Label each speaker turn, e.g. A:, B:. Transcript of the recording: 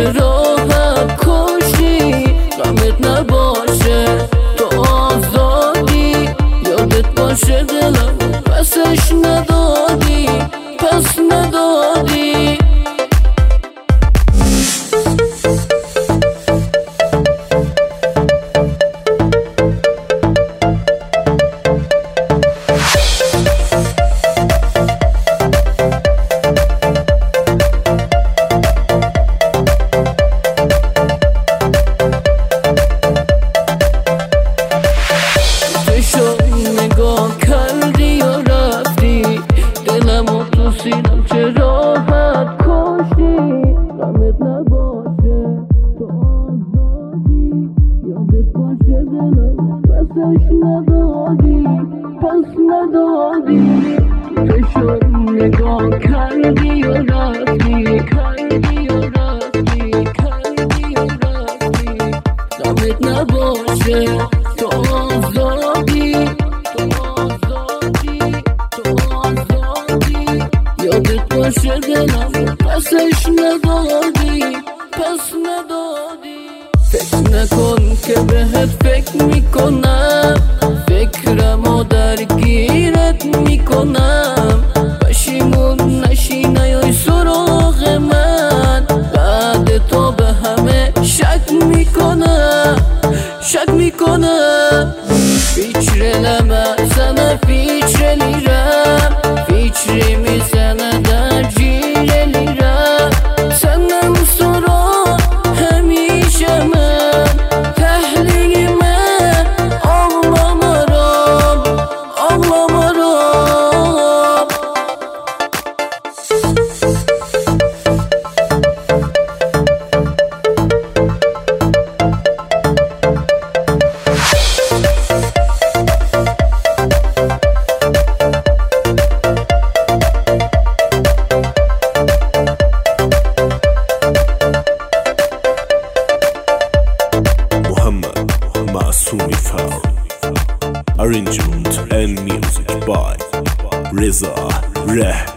A: چه راحت کشتی غمت نباشه تو آزادی یادت باشه دلم پسش ندادی پس ندادی نگاه کردی و رفتی دلمو تو سینم چه راحت کشتی غمت نباشه تو آزادی یادت باشه دلم پسش ندادی پس ندادی چشم نگاه کردی و رفتی غمت نباشه تو آزادی یادت باشه دلم پسش ندادی پس ندادی فکر نکن که بهت فکر میکنم فکرمو درگیرت میکنم پشیمون نشی نیای سراغ من بعد تو به همه شک میکنم Fikreleme sana fikrelirem Fikrimi sana da cilelirem Senden sonra hemişe ben Tehlilime ağlamaram
B: Arrangement and music by Reza Reh.